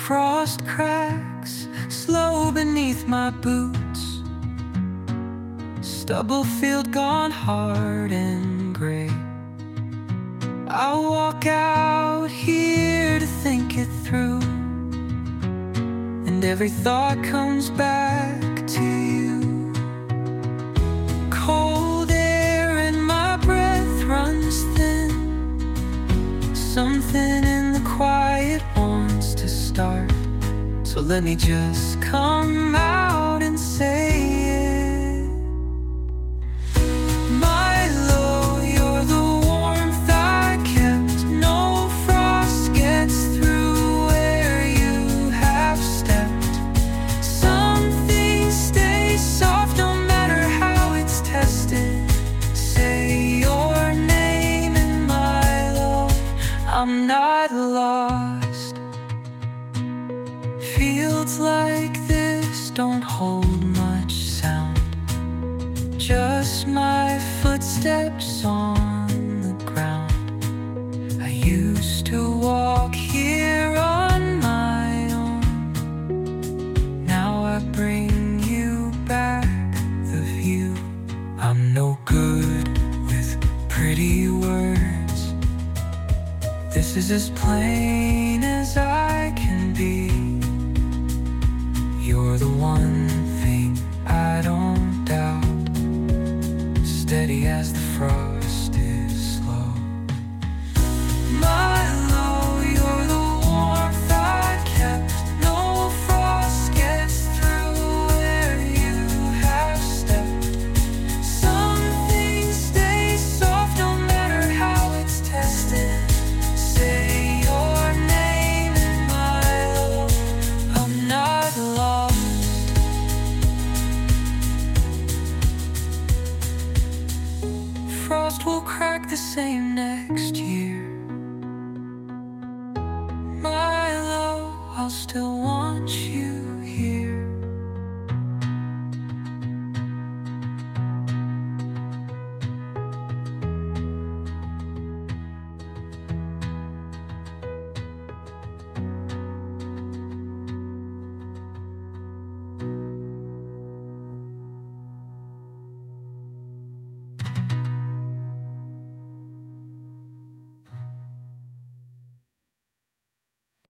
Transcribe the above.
Frost cracks slow beneath my boots, stubble field gone hard and gray. I walk out here to think it through, and every thought comes back to you. Cold air and my breath runs thin. Something in the quiet wants to start, so let me just come out and say it. Milo, you're the warmth I kept. No frost gets through where you have stepped. Some things stay soft no matter how it's tested. Say your name in Milo, I'm not lost. Fields like this don't hold much sound, just my footsteps on the ground. I used to walk here on my own. Now I bring you back the view. I'm no good with pretty words. This is as plain as I can be. You're the one thing I don't doubt, steady as the frost is slow. Milo, you're the warmth I kept. No frost gets through where you have stepped. Some things stay soft no matter how it's tested. Say your name in Milo, I'm not lost. Frost will crack the same next year. Milo, I'll still want you.